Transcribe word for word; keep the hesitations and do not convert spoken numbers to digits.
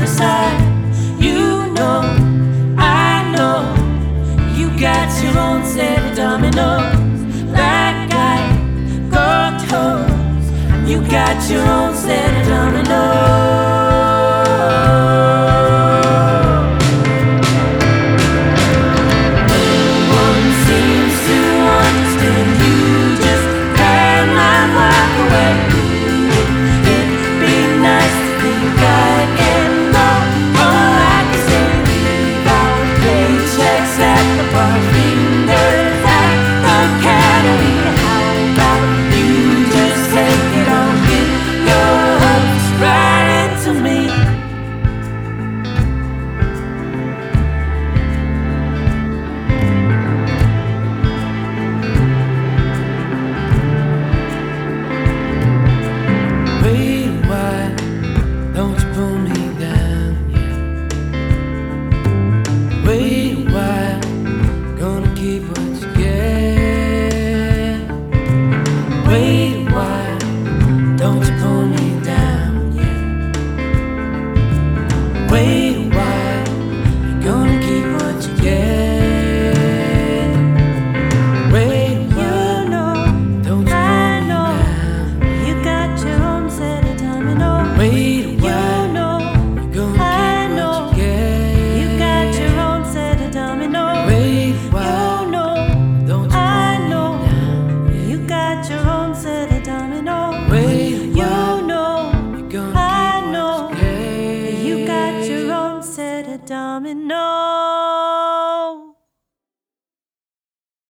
other side. You know, I know, you got your own set of dominoes. Black guy, gold toes, you got your own set of dominoes. Wait a while, gonna keep what you get. Wait a while, don't you pull me down yet. Wait a while, you're gonna keep what you get. Wait a while, you know, don't you pull me down. You got your own set of dominoes. Wait